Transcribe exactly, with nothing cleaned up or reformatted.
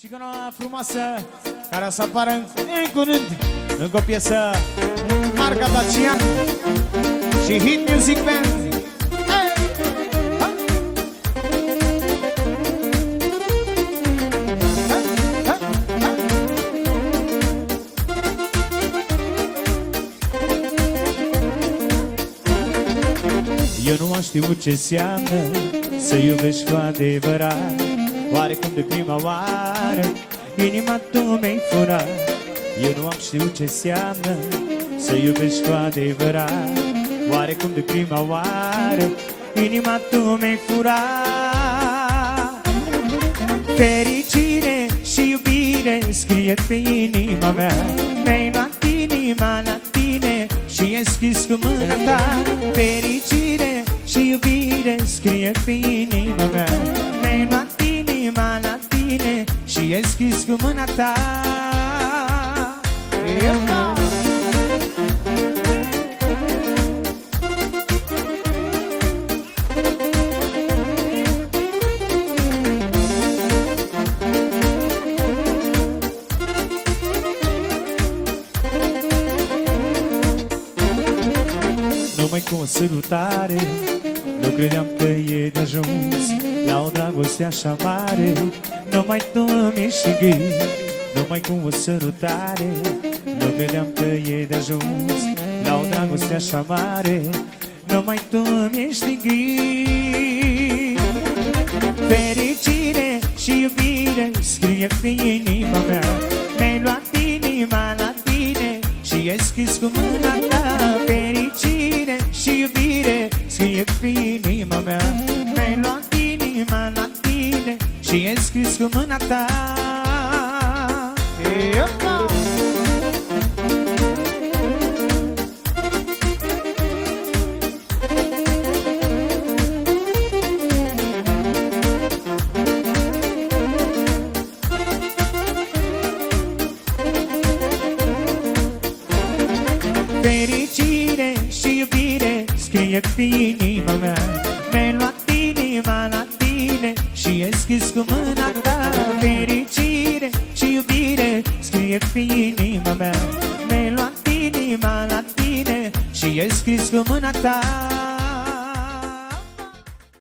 Și că noua frumoasă care o să apară în, în curând încă o piesă marca Dacian și Hit Music Band. Eu nu am știut ce înseamnă să iubești cu adevărat. Oarecum de prima oară inima tu mi-ai furat. Eu nu am știut ce înseamnă să iubești cu adevărat. Oarecum de prima oară inima tu mi-ai furat. Fericire și iubire scrie pe inima mea. Mi-ai luat inima la tine și e scris cu mâna ta. Fericire și iubire scrie pe inima mea. Mi-ai luat inima la tine și e scris cu mâna ta. Numai cu o sărutare nu credeam că e de ajuns la o dragoste așa mare. Numai tu mi ești în gând. Numai cu o sărutare nu credeam că e de ajuns la o dragoste așa mare. Numai tu mi ești în gând. Fericire și iubire scrie pe inima mea. Mi-ai luat inima la tine și e scris cu mâna ta. Fericire și iubire scrie pe inima mea. Mi-ai luat inima la tine și e scris cu mâna ta. Fericire și iubire scrie pe inima mea. Mi-ai luat inima la tine și e scris cu mâna ta. Fericire și iubire scrie pe inima mea. Mi-ai luat inima la tine și e scris cu mâna ta.